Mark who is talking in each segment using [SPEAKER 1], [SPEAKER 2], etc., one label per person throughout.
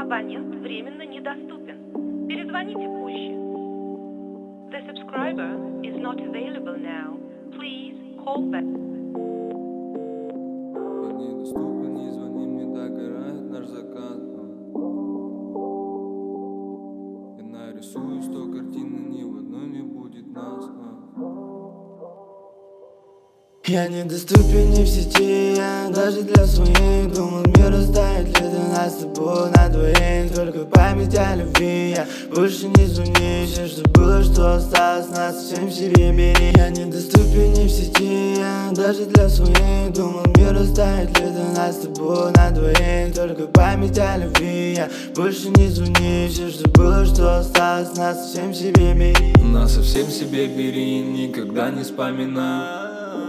[SPEAKER 1] Абонент временно недоступен. Перезвоните позже. The subscriber is not available now. Please call back.
[SPEAKER 2] Недоступен, не звони мне, догорает наш закат. Я нарисую 100 картин, и ни в одной не будет нас.
[SPEAKER 3] Я недоступен ни в сети, даже для своих. Думал, мир растает, лето нас с тобой на двоих. Только память о любви, я больше не звони. Все, что было, что осталось, нас всем себе бери. Я недоступен ни в сети, даже для своих. Думал, мир растает, лето нас с тобой на двоих. Только память о любви, я больше не звони. Все, что было, что осталось, нас всем себе бери.
[SPEAKER 2] Нас совсем себе бери, никогда не вспоминай.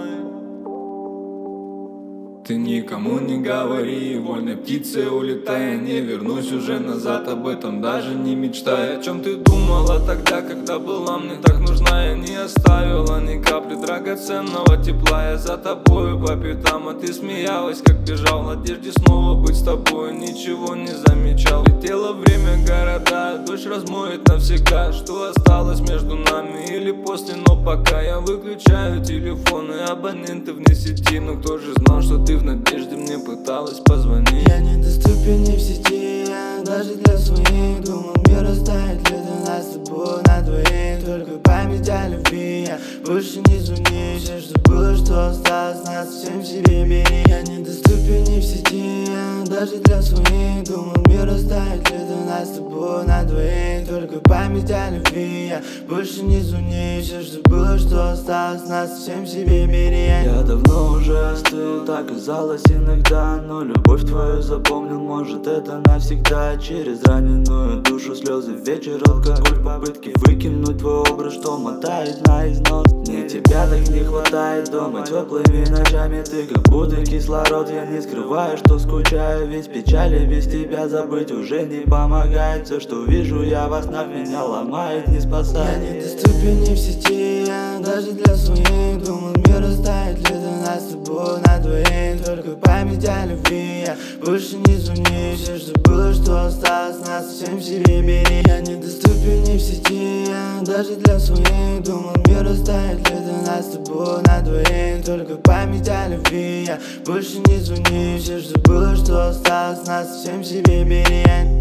[SPEAKER 2] Ты никому не говори, вольной птицей улетай. Я не вернусь уже назад, об этом даже не мечтай. О чем ты думала тогда, когда была мне так нужна? Я не оставила ни капли драгоценного тепла. Я за тобою по пятам, а ты смеялась, как бежал в надежде снова быть с тобой. Ничего не замечал. Летело время, города, дождь размоет навсегда. Что осталось между нами или после, но пока я выключаю телефон и абоненты вне сети. Но кто же знал, что ты в надежде мне пыталась позвонить?
[SPEAKER 3] Я недоступен ни в сети, даже для своих. Думал, мир растает, лето нас с тобой на двоих. Только память о любви, я больше не звони. Все, что было, что осталось, нас всем себе бери. Я недоступен ни в сети, даже для своих. Думал, мир растает, лето нас с тобой на двоих. Только память о любви, я больше не звони. Все, что было, что осталось, нас всем себе бери.
[SPEAKER 4] Я давно уже остыл, так казалось иногда. Но любовь твою запомнил, может это навсегда. Через раненую душу слезы, вечер, алкоголь, попытки выкинуть твой образ, что мотает на износ. Мне тебя так не хватает дома теплыми ночами. Ты как будто кислород, я не скрываю, что скучаю. Ведь печали без тебя забыть уже не помогает. Все, что вижу я во снах, меня ломает, не спасает.
[SPEAKER 3] Я недоступен ни в сети, даже для своих. Думал, мир растает, лето нас с тобой на двоих. Только память о любви, я больше не звони. Все, что было, что осталось, нас всем себе бери. Я недоступен ни в сети, даже для своих. Думал, мир растает, лето нас с тобой на двоих. Только память о любви, я больше не звони. Все, что было, что осталось, нас всем себе бери.